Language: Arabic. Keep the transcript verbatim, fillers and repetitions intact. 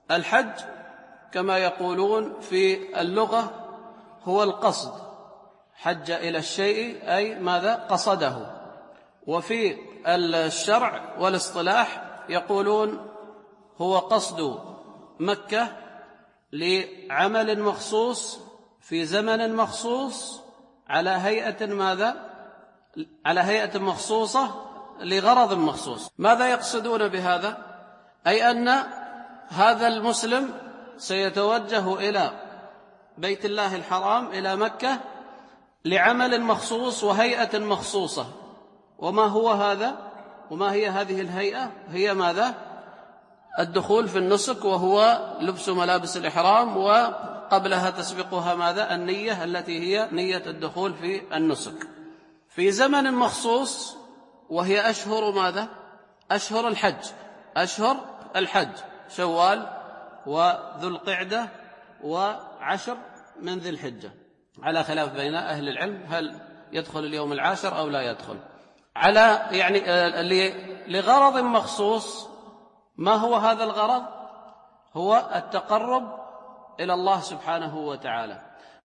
الحج كما يقولون في اللغة هو القصد، حج إلى الشيء أي ماذا؟ قصده. وفي الشرع والاصطلاح يقولون هو قصد مكة لعمل مخصوص في زمن مخصوص على هيئة ماذا؟ على هيئة مخصوصة لغرض مخصوص. ماذا يقصدون بهذا؟ أي أن هذا المسلم سيتوجه إلى بيت الله الحرام إلى مكة لعمل مخصوص وهيئة مخصوصة. وما هو هذا؟ وما هي هذه الهيئة؟ هي ماذا؟ الدخول في النسك، وهو لبس ملابس الإحرام، وقبلها تسبقها ماذا؟ النية التي هي نية الدخول في النسك في زمن مخصوص، وهي أشهر ماذا؟ أشهر الحج، أشهر الحج شوال وذو القعدة وعشر من ذي الحجة، على خلاف بين أهل العلم هل يدخل اليوم العاشر أو لا يدخل، على يعني لغرض مخصوص. ما هو هذا الغرض؟ هو التقرب إلى الله سبحانه وتعالى.